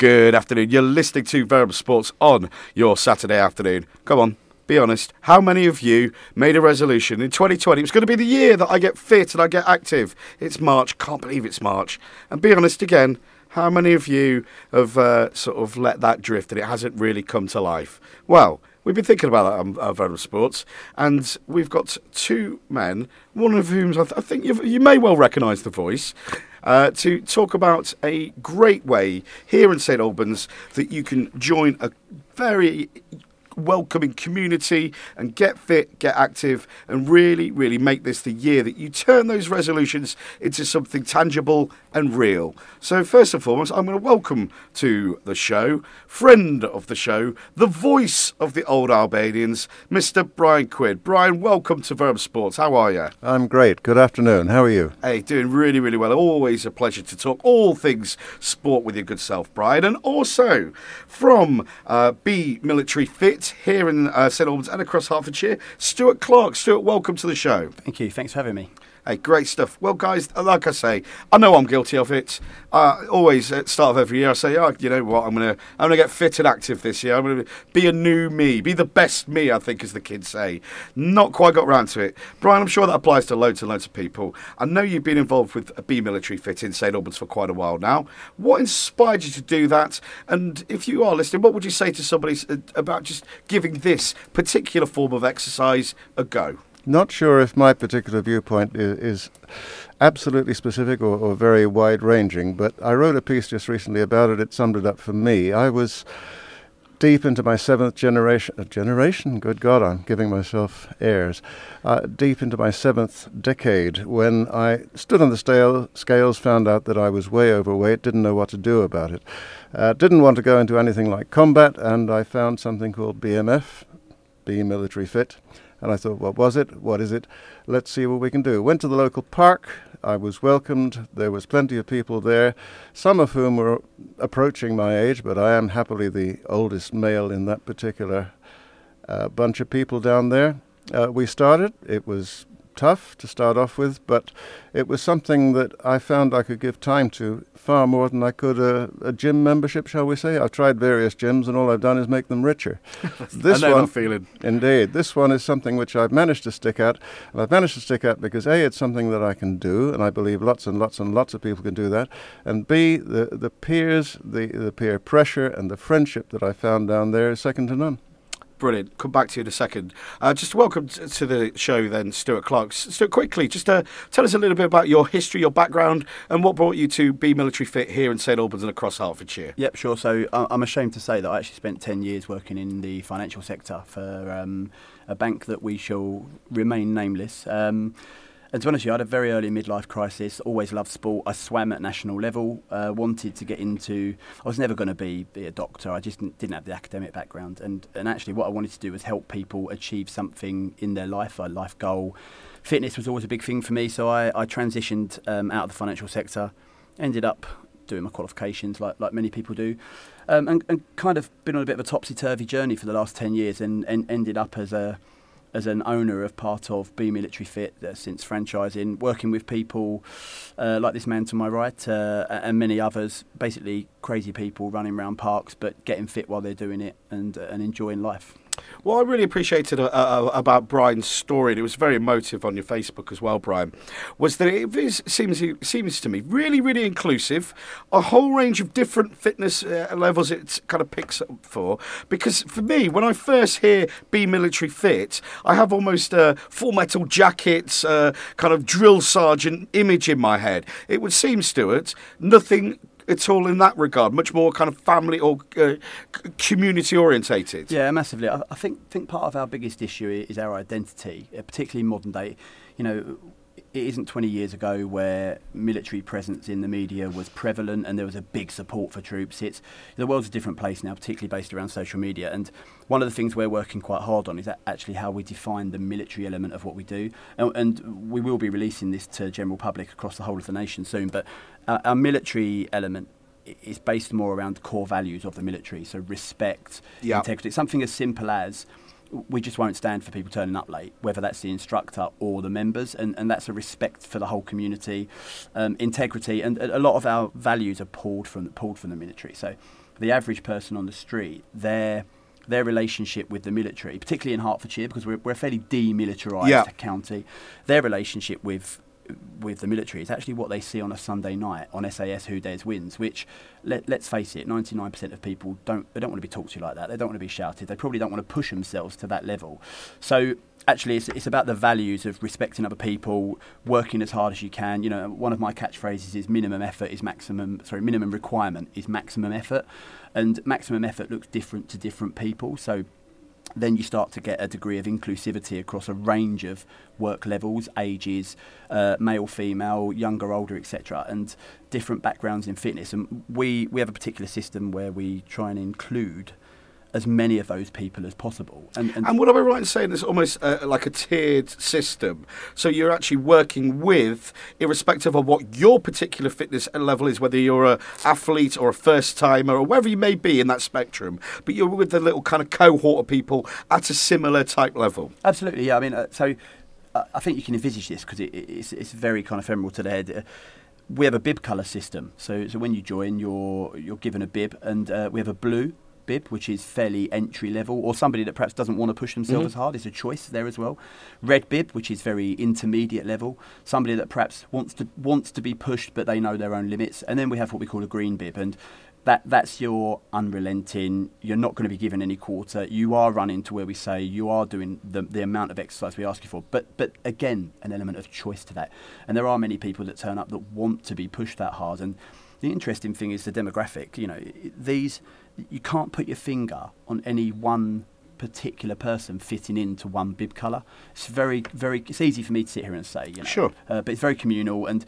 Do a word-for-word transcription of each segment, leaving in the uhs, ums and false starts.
Good afternoon. You're listening to Variable Sports on your Saturday afternoon. Come on, be honest. How many of you made a resolution in twenty twenty? It's going to be the year that I get fit and I get active. It's March. Can't believe it's March. And be honest again, how many of you have uh, sort of let that drift and it hasn't really come to life? Well, we've been thinking about that on uh, Variable Sports, and we've got two men, one of whom I, th- I think you've, you may well recognise the voice, uh, to talk about a great way here in St Albans that you can join a very welcoming community and get fit, get active, and really, really make this the year that you turn those resolutions into something tangible and real. So first and foremost, I'm going to welcome to the show, friend of the show, the voice of the old Albanians, Mister Brian Quid. Brian, welcome to Verb Sports. How are you? I'm great. Good afternoon. How are you? Hey, doing really, really well. Always a pleasure to talk all things sport with your good self, Brian. And also from uh, Be Military Fit here in uh, St Albans and across Hertfordshire, Stuart Clark. Stuart, welcome to the show. Thank you. Thanks for having me. Hey, great stuff. Well, guys, like I say, I know I'm guilty of it. Uh, always at the start of every year, I say, oh, you know what, I'm gonna, I'm gonna get fit and active this year. I'm gonna be a new me, be the best me, I think, as the kids say. Not quite got round to it, Brian. I'm sure that applies to loads and loads of people. I know you've been involved with Be Military Fit in St Albans for quite a while now. What inspired you to do that? And if you are listening, what would you say to somebody about just giving this particular form of exercise a go? Not sure if my particular viewpoint is, is absolutely specific or, or very wide-ranging, but I wrote a piece just recently about it. It summed it up for me. I was deep into my seventh generation, uh, generation? Good God, I'm giving myself airs. Uh, deep into my seventh decade when I stood on the scale, scales, found out that I was way overweight, didn't know what to do about it. Uh, didn't want to go into anything like combat, and I found something called B M F, Be Military Fit. And I thought, what was it? What is it? Let's see what we can do. Went to the local park. I was welcomed. There was plenty of people there, some of whom were approaching my age, but I am happily the oldest male in that particular uh, bunch of people down there. Uh, we started. It was tough to start off with, but it was something that I found I could give time to far more than I could a, a gym membership, shall we say. I've tried various gyms, and all I've done is make them richer. This I know one, that feeling. Indeed. This one is something which I've managed to stick at, and I've managed to stick at because A, it's something that I can do, and I believe lots and lots and lots of people can do that, and B, the, the peers, the, the peer pressure and the friendship that I found down there is second to none. Brilliant. Come back to you in a second. Uh, just welcome t- to the show then, Stuart Clark. Stuart, quickly, just uh, tell us a little bit about your history, your background, and what brought you to Be Military Fit here in St Albans and across Hertfordshire. Yep, sure. So uh, I'm ashamed to say that I actually spent ten years working in the financial sector for um, a bank that we shall remain nameless. Um, And to be honest with you, I had a very early midlife crisis, always loved sport. I swam at national level, uh, wanted to get into... I was never going to be, be a doctor. I just didn't, didn't have the academic background. And, and actually what I wanted to do was help people achieve something in their life, a life goal. Fitness was always a big thing for me, so I, I transitioned um, out of the financial sector, ended up doing my qualifications like, like many people do, um, and, and kind of been on a bit of a topsy-turvy journey for the last ten years and, and ended up as a... as an owner of part of Be Military Fit uh, since franchising, working with people uh, like this man to my right uh, and many others, basically crazy people running around parks but getting fit while they're doing it and, uh, and enjoying life. What I really appreciated uh, uh, about Brian's story, and it was very emotive on your Facebook as well, Brian, was that it is, seems seems to me really, really inclusive, a whole range of different fitness uh, levels it kind of picks up for. Because for me, when I first hear Be Military Fit, I have almost a full metal jackets, uh, kind of drill sergeant image in my head. It would seem, Stuart, nothing at all in that regard, much more kind of family or uh, community orientated. Yeah, massively. I, I think think part of our biggest issue is our identity, uh, particularly modern day. You know, it isn't twenty years ago where military presence in the media was prevalent and there was a big support for troops. It's the world's a different place now, particularly based around social media. And one of the things we're working quite hard on is actually how we define the military element of what we do. And, and we will be releasing this to general public across the whole of the nation soon. But our, our military element is based more around the core values of the military. So respect, yep. integrity, something as simple as we just won't stand for people turning up late, whether that's the instructor or the members, and, and that's a respect for the whole community, um, integrity, and a lot of our values are pulled from pulled from the military. So the average person on the street, their their relationship with the military, particularly in Hertfordshire, because we're, we're a fairly demilitarised Yeah. county, their relationship with with the military is actually what they see on a Sunday night on S A S Who Dares Wins, which, let, let's face it, ninety-nine percent of people don't they don't want to be talked to like that. They don't want to be shouted. They probably don't want to push themselves to that level. So actually, it's, it's about the values of respecting other people, working as hard as you can. You know, one of my catchphrases is minimum effort is maximum. Sorry, minimum requirement is maximum effort, and maximum effort looks different to different people. So then you start to get a degree of inclusivity across a range of work levels, ages, uh, male, female, younger, older, et cetera, and different backgrounds in fitness. And we, we have a particular system where we try and include as many of those people as possible. And, and, And what am I right in saying it's almost uh, like a tiered system? So you're actually working with, irrespective of what your particular fitness level is, whether you're an athlete or a first-timer or wherever you may be in that spectrum, but you're with the little kind of cohort of people at a similar type level. Absolutely, yeah. I mean, uh, so uh, I think you can envisage this because it, it's, it's very kind of ephemeral to the head. Uh, we have a bib colour system. So, so when you join, you're, you're given a bib, and uh, we have a blue bib, which is fairly entry level, or somebody that perhaps doesn't want to push themselves Mm-hmm. as hard. Is a choice there as well. Red bib, which is very intermediate level, somebody that perhaps wants to wants to be pushed, but they know their own limits. And then we have what we call a green bib, and that that's your unrelenting. You're not going to be given any quarter. You are running to where we say. You are doing the the amount of exercise we ask you for. But but again, an element of choice to that. And there are many people that turn up that want to be pushed that hard. And the interesting thing is the demographic. You know, these. You can't put your finger on any one particular person fitting into one bib colour. It's very, very. It's easy for me to sit here and say, you know, Sure. uh, but it's very communal. And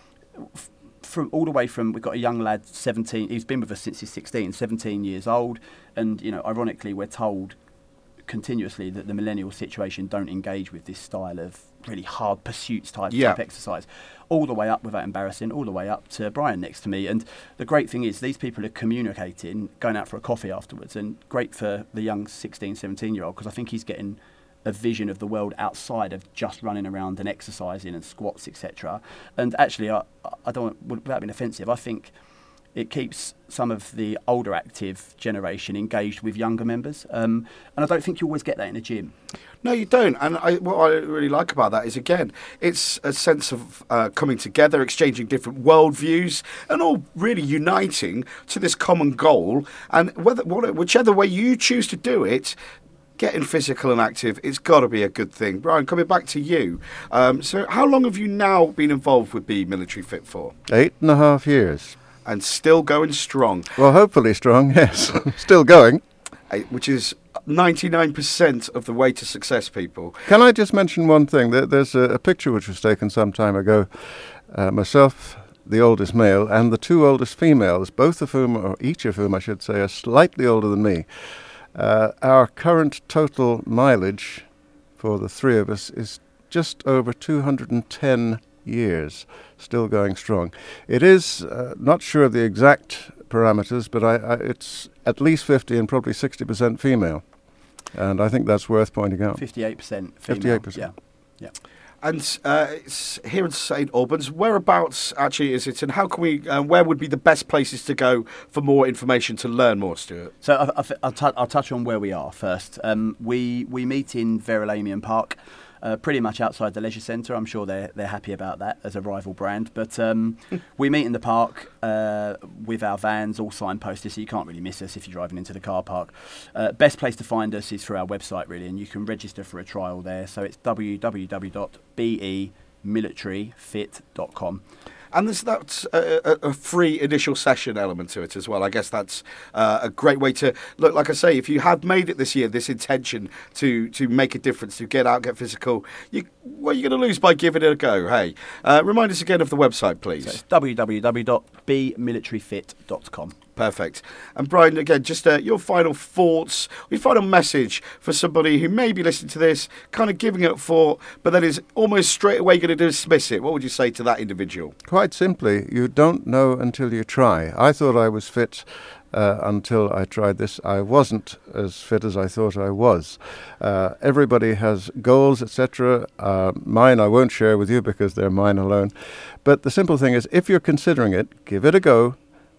f- from all the way from, we've got a young lad, seventeen. He's been with us since he's sixteen, seventeen years old. And you know, ironically, we're told continuously that the millennial situation don't engage with this style of really hard pursuits type, Yeah. type exercise, all the way up, without embarrassing, all the way up to Brian next to me. And the great thing is these people are communicating, going out for a coffee afterwards, and great for the young sixteen, seventeen year old, because I think he's getting a vision of the world outside of just running around and exercising and squats, et cetera. And actually, I, I don't want, without being offensive, I think it keeps some of the older active generation engaged with younger members. Um, and I don't think you always get that in a gym. No, you don't. And I, what I really like about that is, again, it's a sense of uh, coming together, exchanging different worldviews, and all really uniting to this common goal. And whether, what, whichever way you choose to do it, getting physical and active, it's got to be a good thing. Brian, coming back to you. Um, so how long have you now been involved with Be Military Fit for? Eight and a half years. And still going strong. Well, hopefully strong, yes. Still going. Uh, Which is ninety-nine percent of the way to success, people. Can I just mention one thing? There, there's a, a picture which was taken some time ago. Uh, myself, the oldest male, and the two oldest females, both of whom, or each of whom I should say, are slightly older than me. Uh, our current total mileage for the three of us is just over two hundred ten years, still going strong. It is, uh, not sure of the exact parameters, but I, I, it's at least fifty and probably sixty percent female. And I think that's worth pointing out. fifty-eight percent female. fifty-eight percent. Yeah, yeah. And uh, it's here in Saint Albans. Whereabouts actually is it, and how can we? Uh, where would be the best places to go for more information to learn more, Stuart? So I, I, I'll, t- I'll touch on where we are first. Um, we we meet in Verulamium Park, uh, pretty much outside the leisure centre. I'm sure they're they're happy about that as a rival brand. But um, we meet in the park uh, with our vans all signposted, so you can't really miss us if you're driving into the car park. Uh, best place to find us is through our website, really, and you can register for a trial there. So it's w w w dot b e military fit dot com. And there's that uh, a, a free initial session element to it as well. I guess that's uh, a great way to look. Like I say, if you have made it this year, this intention to to make a difference, to get out, get physical, you, what are you going to lose by giving it a go? Hey, uh, remind us again of the website, please. So it's w w w dot b military fit dot com. Perfect. And Brian, again, just uh, your final thoughts, your final message for somebody who may be listening to this, kind of giving it a thought, but then is almost straight away going to dismiss it. What would you say to that individual? Quite simply, you don't know until you try. I thought I was fit uh, until I tried this. I wasn't as fit as I thought I was. Uh, everybody has goals, et cetera. Uh, mine I won't share with you because they're mine alone. But the simple thing is, if you're considering it, give it a go.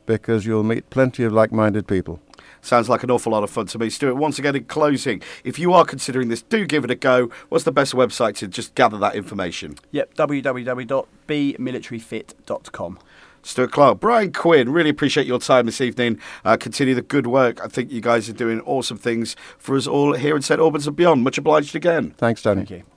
because you'll meet plenty of like-minded people. Sounds like an awful lot of fun to me. Stuart, once again in closing, if you are considering this, do give it a go. What's the best website to just gather that information? Yep, w w w dot be military fit dot com. Stuart Clark, Brian Quinn, really appreciate your time this evening. Uh, continue the good work. I think you guys are doing awesome things for us all here in Saint Albans and beyond. Much obliged again. Thanks, Tony. Thank you.